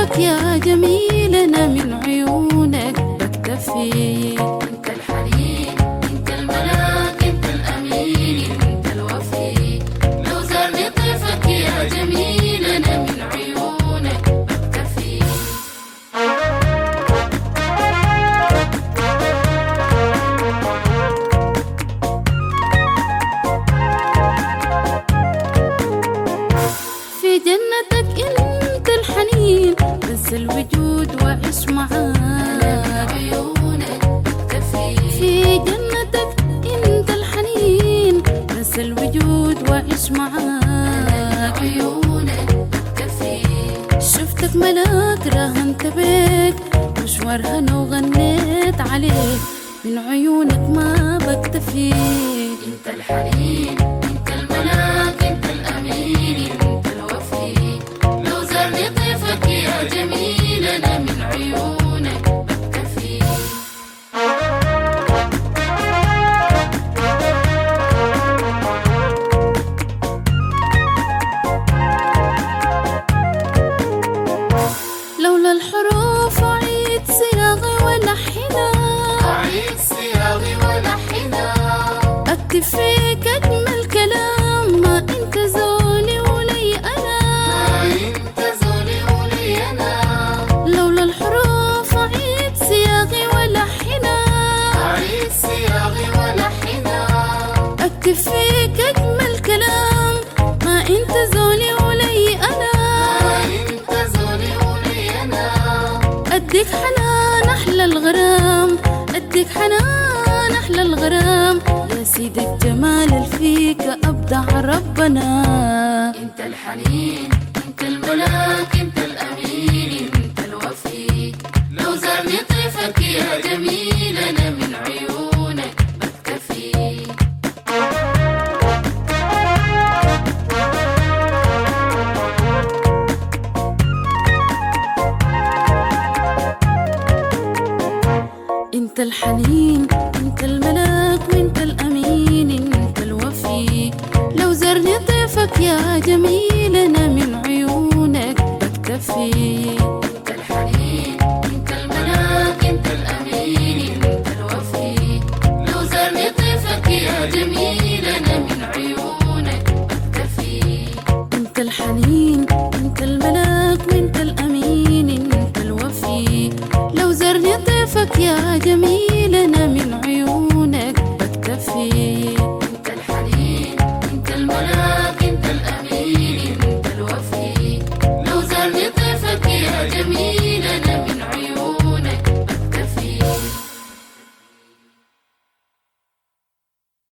طيفك يا جميل أنا من عيونك بكتفي. انت الحنين انت الملاك انت الامين انت الوفي، لو زارني طيفك يا جميل انا من عيونك بكتفي. في جنتك انت الحنين بنسى الوجود واعيش معاك. عيونك بكتفي. في جنتك انت الحنين بنسى الوجود واعيش معاك. عيونك بكتفي. شفتك ملاك راهنت بيك مشوار هنا وغنيت عليك، من عيونك ما بكتفي. انت الحنين انت الملاك انت الامين انت الوفي، لو زارني طيفك يا جميل انا من عيونك بكتفي. لولا الحروف أعيد صياغي ولحنها، أعيد صياغي ولحنها، أكتب فيك أجمل كلام ما أنت زولي ولي أنا. ما انت زولي ولي انا. لولا الحروف أعيد صياغي ولحنها، أعيد صياغي ولحنها، أكتب فيك أجمل كلام ما أنت زولي ولي أنا. ما انت زولي ولي انا. أديك حنان أحلى الغرام، أديك حنان أحلى الغرام، يا سيدي الجمال اللي فيك أبدع ربنا. انت الحنين انت الملاك انت الامين انت الوفي، لو زارني طيفك يا جميل انا من عيونك بكتفي. انت الحنين انت الملاك وانت الامين انت الوفي، لو زرني طيفك يا جميل انا من عيونك بكتفي. انت الحنين انت الملاك انت الامين انت الوفي، لو زارني طيفك يا جميل انا من عيونك بكتفي. انت الحنين انت الملاك وانت الامين انت الوفي، لو زرني طيفك يا جميل